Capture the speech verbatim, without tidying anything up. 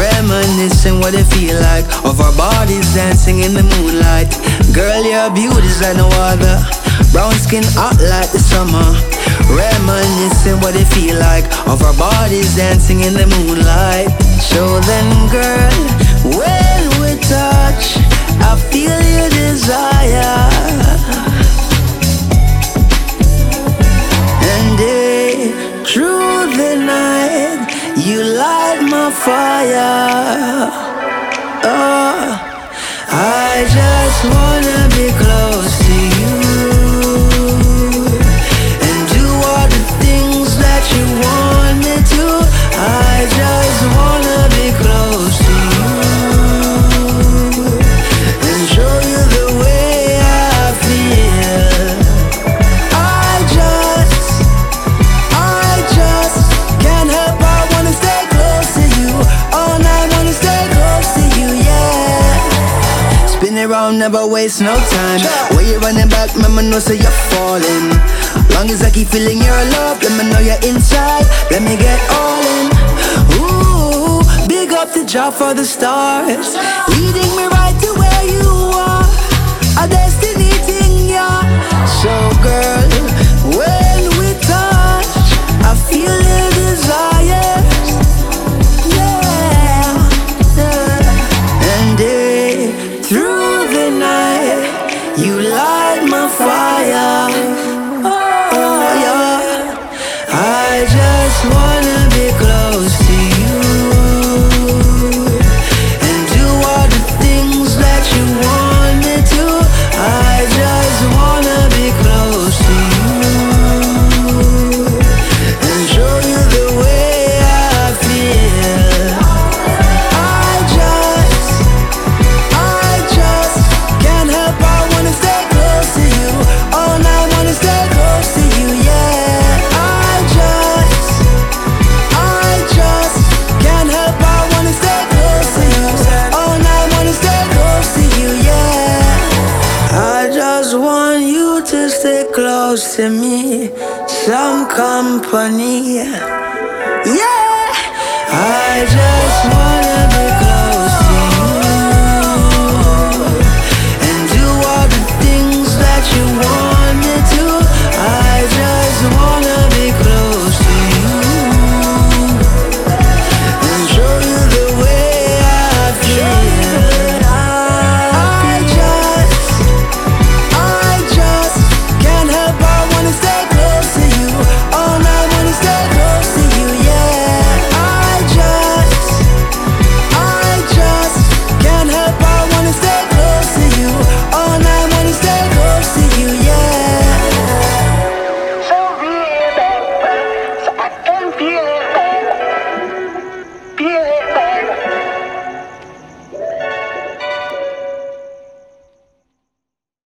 Reminiscing what it feel like of our bodies dancing in the moonlight. Girl, your beauty's like no other. Brown skin hot like the summer. Reminiscing what it feel like of our bodies dancing in the moonlight. So then, girl, when we touch, I feel your desire. And day through the night, you light my fire. Oh, I just wanna be close to you and do all the things that you want me to. I just wanna be close to you and show you the way I feel. I just, I just can't help but wanna stay close to you. All night wanna stay close to you, yeah. Spin around, never waste no time. When you're running back, mama know say you're falling. Long as I keep feeling your love, let me know you're inside. Let me get all in. Ooh, big up the job for the stars, leading me right to where you are. A destiny thing, yeah. So girl, when we touch, I feel your desire. Yeah, yeah. And day through the night, you light my fire. Oh yeah, I just wanna be close to you and do all the things that you want me to. I just wanna be close to you and show you the way I feel. I just, I just can't help but wanna stay close to you. All night wanna stay close to you, yeah. I just, I just can't help but wanna stay close to you. All night wanna stay close to you, yeah. I just want you to stay close to me, some company.